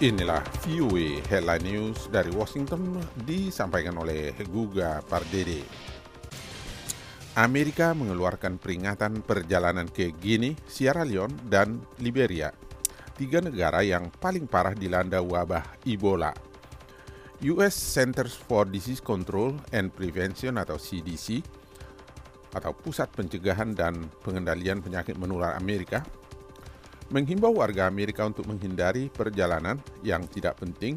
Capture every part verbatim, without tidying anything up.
Inilah V O A Headline News dari Washington disampaikan oleh Guga Pardede. Amerika mengeluarkan peringatan perjalanan ke Guinea, Sierra Leone, dan Liberia, tiga negara yang paling parah dilanda wabah Ebola. U S Centers for Disease Control and Prevention atau C D C atau Pusat Pencegahan dan Pengendalian Penyakit Menular Amerika menghimbau warga Amerika untuk menghindari perjalanan yang tidak penting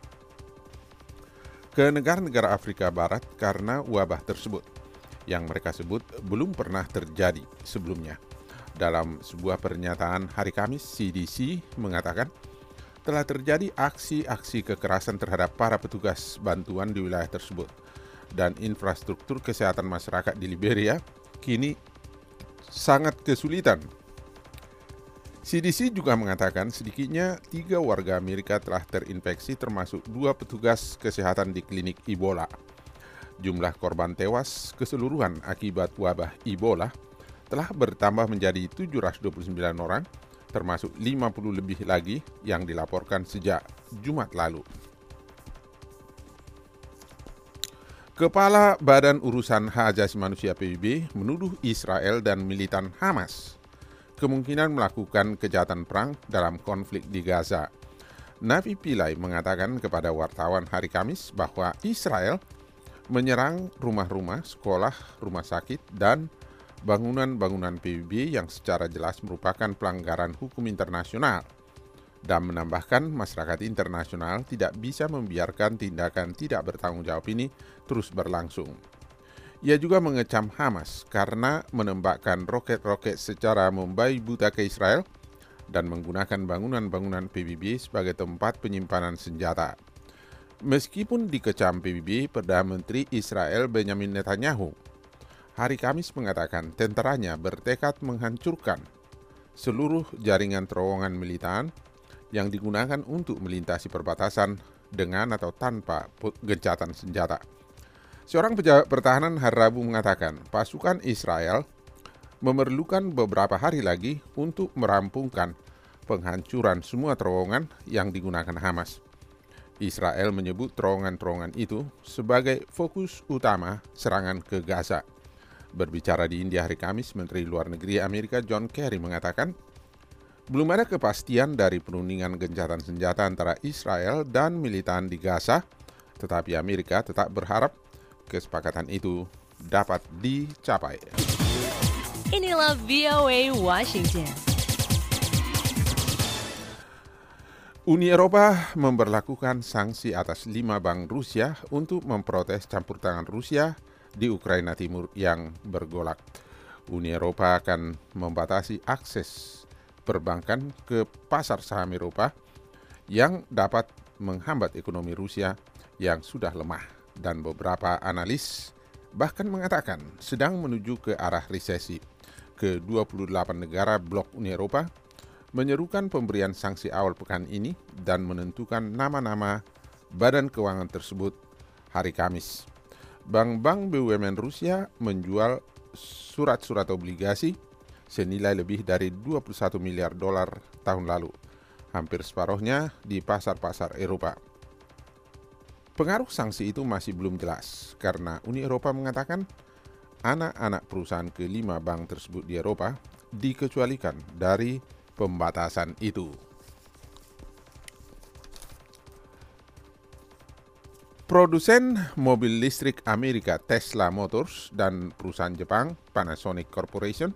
ke negara-negara Afrika Barat karena wabah tersebut, yang mereka sebut belum pernah terjadi sebelumnya. Dalam sebuah pernyataan hari Kamis, C D C mengatakan telah terjadi aksi-aksi kekerasan terhadap para petugas bantuan di wilayah tersebut, dan infrastruktur kesehatan masyarakat di Liberia kini sangat kesulitan. C D C juga mengatakan sedikitnya tiga warga Amerika telah terinfeksi, termasuk dua petugas kesehatan di klinik Ebola. Jumlah korban tewas keseluruhan akibat wabah Ebola telah bertambah menjadi tujuh ratus dua puluh sembilan orang, termasuk lima puluh lebih lagi yang dilaporkan sejak Jumat lalu. Kepala Badan Urusan Hak Asasi Manusia P B B menuduh Israel dan militan Hamas kemungkinan melakukan kejahatan perang dalam konflik di Gaza. Navi Pillay mengatakan kepada wartawan hari Kamis bahwa Israel menyerang rumah-rumah, sekolah, rumah sakit, dan bangunan-bangunan P B B yang secara jelas merupakan pelanggaran hukum internasional, dan menambahkan masyarakat internasional tidak bisa membiarkan tindakan tidak bertanggung jawab ini terus berlangsung. Ia juga mengecam Hamas karena menembakkan roket-roket secara membabi buta ke Israel dan menggunakan bangunan-bangunan P B B sebagai tempat penyimpanan senjata. Meskipun dikecam P B B, Perdana Menteri Israel Benjamin Netanyahu hari Kamis mengatakan tentaranya bertekad menghancurkan seluruh jaringan terowongan militan yang digunakan untuk melintasi perbatasan dengan atau tanpa gencatan senjata. Seorang pejabat pertahanan hari Rabu mengatakan pasukan Israel memerlukan beberapa hari lagi untuk merampungkan penghancuran semua terowongan yang digunakan Hamas. Israel menyebut terowongan-terowongan itu sebagai fokus utama serangan ke Gaza. Berbicara di India hari Kamis, Menteri Luar Negeri Amerika John Kerry mengatakan belum ada kepastian dari perundingan gencatan senjata antara Israel dan militan di Gaza, tetapi Amerika tetap berharap kesepakatan itu dapat dicapai. Inilah V O A Washington. Uni Eropa memberlakukan sanksi atas lima bank Rusia untuk memprotes campur tangan Rusia di Ukraina Timur yang bergolak. Uni Eropa akan membatasi akses perbankan ke pasar saham Eropa yang dapat menghambat ekonomi Rusia yang sudah lemah. Dan beberapa analis bahkan mengatakan sedang menuju ke arah resesi. Ke dua puluh delapan negara blok Uni Eropa menyerukan pemberian sanksi awal pekan ini dan menentukan nama-nama badan keuangan tersebut hari Kamis. Bank-bank B U M N Rusia menjual surat-surat obligasi senilai lebih dari dua puluh satu miliar dolar tahun lalu, hampir separuhnya di pasar-pasar Eropa. Pengaruh sanksi itu masih belum jelas karena Uni Eropa mengatakan anak-anak perusahaan kelima bank tersebut di Eropa dikecualikan dari pembatasan itu. Produsen mobil listrik Amerika Tesla Motors dan perusahaan Jepang Panasonic Corporation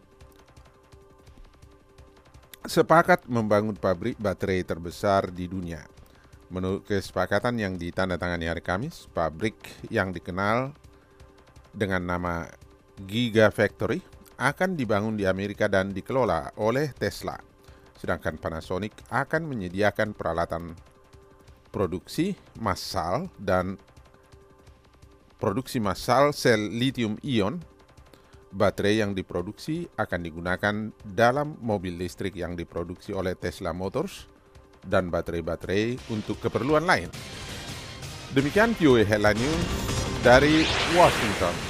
sepakat membangun pabrik baterai terbesar di dunia. Menurut kesepakatan yang ditandatangani hari Kamis, pabrik yang dikenal dengan nama Gigafactory akan dibangun di Amerika dan dikelola oleh Tesla. Sedangkan Panasonic akan menyediakan peralatan produksi massal dan produksi massal sel lithium ion. Baterai yang diproduksi akan digunakan dalam mobil listrik yang diproduksi oleh Tesla Motors dan baterai-baterai untuk keperluan lain. Demikian V O A Headline News dari Washington.